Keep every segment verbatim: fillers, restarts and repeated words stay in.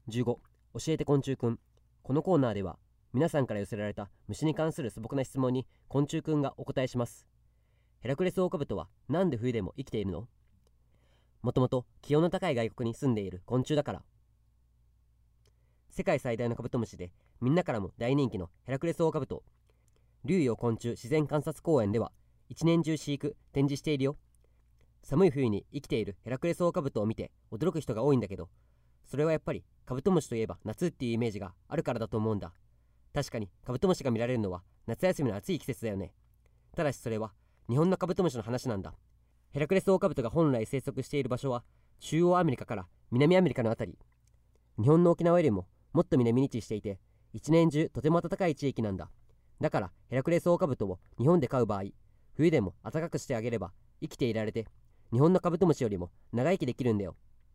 じゅうご、教えて昆虫くん。このコーナーでは皆さんから寄せられた虫に関する素朴な質問に昆虫くんがお答えします。ヘラクレスオオカブトはなんで冬でも生きているの？もともと気温の高い外国に住んでいる昆虫だから。世界最大のカブトムシでみんなからも大人気のヘラクレスオオカブト。竜陽昆虫自然観察公園では一年中飼育展示しているよ。寒い冬に生きているヘラクレスオオカブトを見て驚く人が多いんだけど、それはやっぱりカブトムシといえば夏っていうイメージがあるからだと思うんだ。確かにカブトムシが見られるのは夏休みの暑い季節だよね。ただしそれは日本のカブトムシの話なんだ。ヘラクレスオオカブトが本来生息している場所は中央アメリカから南アメリカのあたり。日本の沖縄よりももっと南に位置していて、一年中とても暖かい地域なんだ。だからヘラクレスオオカブトを日本で飼う場合、冬でも暖かくしてあげれば生きていられて、日本のカブトムシよりも長生きできるんだよ。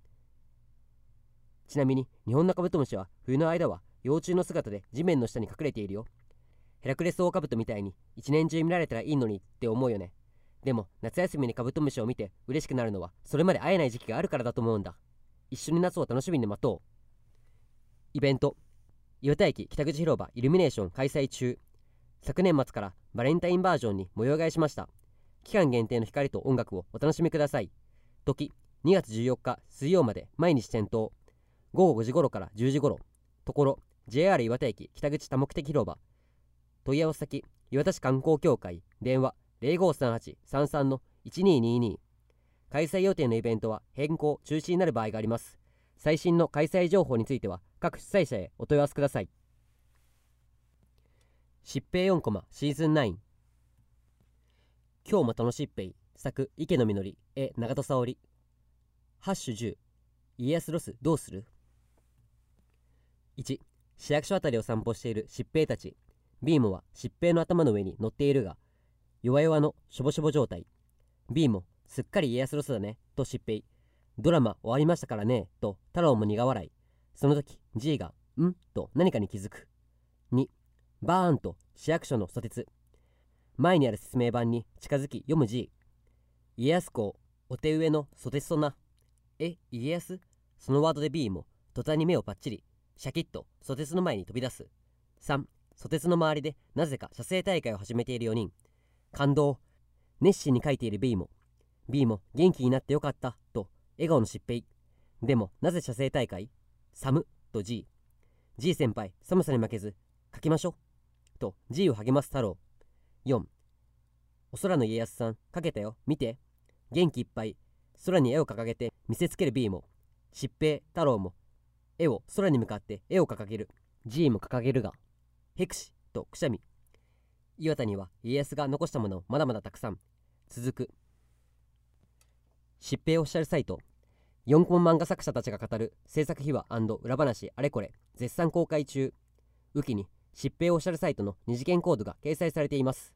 ちなみに日本のカブトムシは冬の間は幼虫の姿で地面の下に隠れているよ。ヘラクレスオオカブトみたいに一年中見られたらいいのにって思うよね。でも夏休みにカブトムシを見て嬉しくなるのはそれまで会えない時期があるからだと思うんだ。一緒に夏を楽しみに待とう。イベント、岩田駅北口広場イルミネーション開催中。昨年末からバレンタインバージョンに模様替えしました。期間限定の光と音楽をお楽しみください。時にがつじゅうよっか水曜まで毎日点灯。ごごごじ頃からじゅうじ頃。ところ ジェイアール 岩田駅北口多目的広場。問い合わせ先岩田市観光協会。電話 ゼロごさんはち さんさん のいちにーにーにー。開催予定のイベントは変更中止になる場合があります。最新の開催情報については各主催者へお問い合わせください。疾病よんコマシーズンナイン。今日も楽しっぺい作池のみのり絵長戸沙織。ハッシュじゅう。家康ロスどうする？いち、市役所あたりを散歩している疾病たち。ビーモは疾病の頭の上に乗っているが弱々のしょぼしょぼ状態。ビーモすっかり家康ロスだねと疾病。ドラマ終わりましたからねと太郎も苦笑い。その時 G がんと何かに気づく。に、バーンと市役所のソテツ。前にある説明板に近づき読む G。 家康公お手植えのソテツとな。え、家康？そのワードで B も途端に目をパッチリ。シャキッとソテツの前に飛び出す。さん、ソテツの周りでなぜか写生大会を始めているよにん。感動。熱心に書いている B も B も元気になってよかったと笑顔の疾病。でもなぜ写生大会？寒と G。 G 先輩寒さに負けず書きましょと G を励ます太郎。よん、お空の家康さん書けたよ見て。元気いっぱい空に絵を掲げて見せつける B も疾病太郎も絵を空に向かって絵を掲げる。 G も掲げるがヘクシとくしゃみ。岩田には家康が残したものまだまだたくさん。続く。疾病オフィシャルサイト。よんコマ漫画作者たちが語る制作秘話&裏話あれこれ絶賛公開中。ウキに疾病オフィシャルサイトの二次元コードが掲載されています。